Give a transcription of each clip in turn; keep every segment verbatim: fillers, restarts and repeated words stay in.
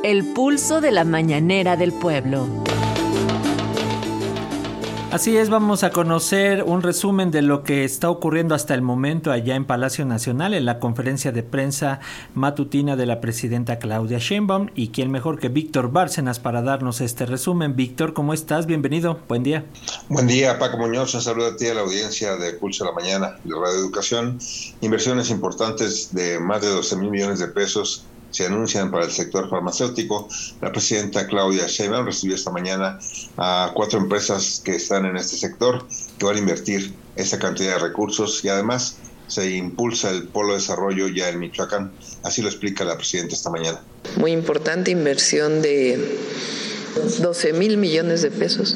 El pulso de la mañanera del pueblo. Así es, vamos a conocer un resumen de lo que está ocurriendo hasta el momento allá en Palacio Nacional, en la conferencia de prensa matutina de la presidenta Claudia Sheinbaum. Y quién mejor que Víctor Bárcenas para darnos este resumen. Víctor, ¿cómo estás? Bienvenido, buen día. Buen día, Paco Muñoz, un saludo a ti, a la audiencia de Pulso de la Mañana de Radio Educación. Inversiones importantes de más de doce mil millones de pesos se anuncian para el sector farmacéutico. La presidenta Claudia Sheinbaum recibió esta mañana a cuatro empresas que están en este sector, que van a invertir esa cantidad de recursos y además se impulsa el polo de desarrollo ya en Michoacán. Así lo explica la presidenta esta mañana. Muy importante inversión de doce mil millones de pesos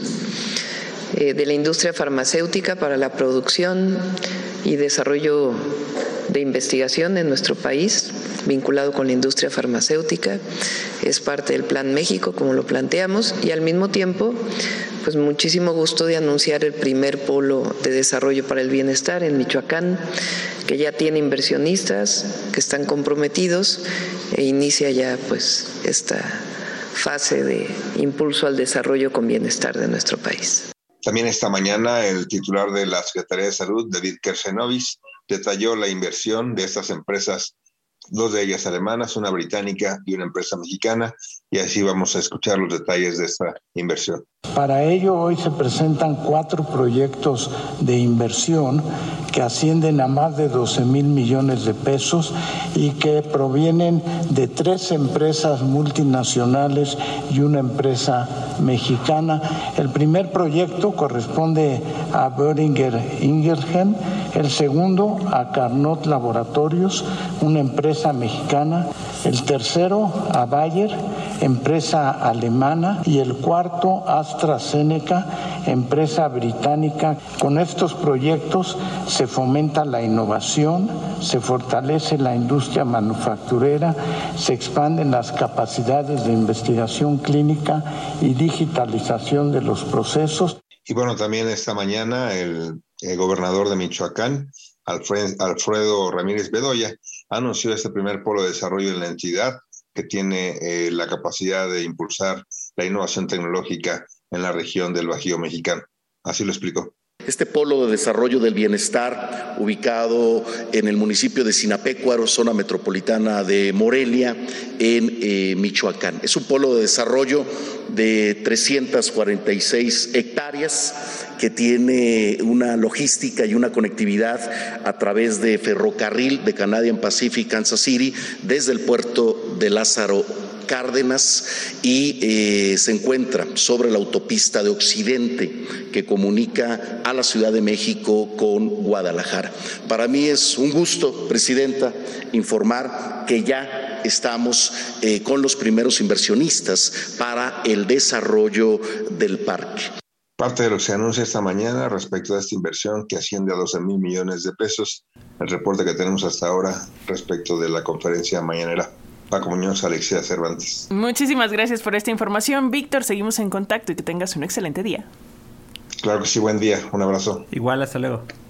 eh, de la industria farmacéutica para la producción y desarrollo de investigación en nuestro país, vinculado con la industria farmacéutica. Es parte del Plan México, como lo planteamos, y al mismo tiempo, pues muchísimo gusto de anunciar el primer polo de desarrollo para el bienestar en Michoacán, que ya tiene inversionistas que están comprometidos e inicia ya pues esta fase de impulso al desarrollo con bienestar de nuestro país. También esta mañana el titular de la Secretaría de Salud, David Kersenovic, detalló la inversión de estas empresas, dos de ellas alemanas, una británica y una empresa mexicana, y así vamos a escuchar los detalles de esta inversión. Para ello hoy se presentan cuatro proyectos de inversión que ascienden a más de doce mil millones de pesos y que provienen de tres empresas multinacionales y una empresa mexicana. El primer proyecto corresponde a Boehringer Ingelheim, el segundo a Carnot Laboratorios, una empresa mexicana, el tercero a Bayer, empresa alemana, y el cuarto AstraZeneca, empresa británica. Con estos proyectos se fomenta la innovación, se fortalece la industria manufacturera, se expanden las capacidades de investigación clínica y digitalización de los procesos. Y bueno, también esta mañana el, el gobernador de Michoacán, Alfred, Alfredo Ramírez Bedoya, anunció este primer polo de desarrollo en la entidad que tiene eh, la capacidad de impulsar la innovación tecnológica en la región del Bajío mexicano. Así lo explicó. Este polo de desarrollo del bienestar, ubicado en el municipio de Sinapecuaro, zona metropolitana de Morelia, en eh, Michoacán. Es un polo de desarrollo de trescientas cuarenta y seis hectáreas que tiene una logística y una conectividad a través de ferrocarril de Canadian Pacific Kansas City desde el puerto de Lázaro Cárdenas y eh, se encuentra sobre la autopista de Occidente que comunica a la Ciudad de México con Guadalajara. Para mí es un gusto, Presidenta, informar que ya estamos eh, con los primeros inversionistas para el desarrollo del parque. Parte de lo que se anuncia esta mañana respecto a esta inversión que asciende a doce mil millones de pesos, el reporte que tenemos hasta ahora respecto de la conferencia mañanera. Paco Muñoz, Alexia Cervantes. Muchísimas gracias por esta información, Víctor. Seguimos en contacto y que tengas un excelente día. Claro que sí, buen día. Un abrazo. Igual, hasta luego.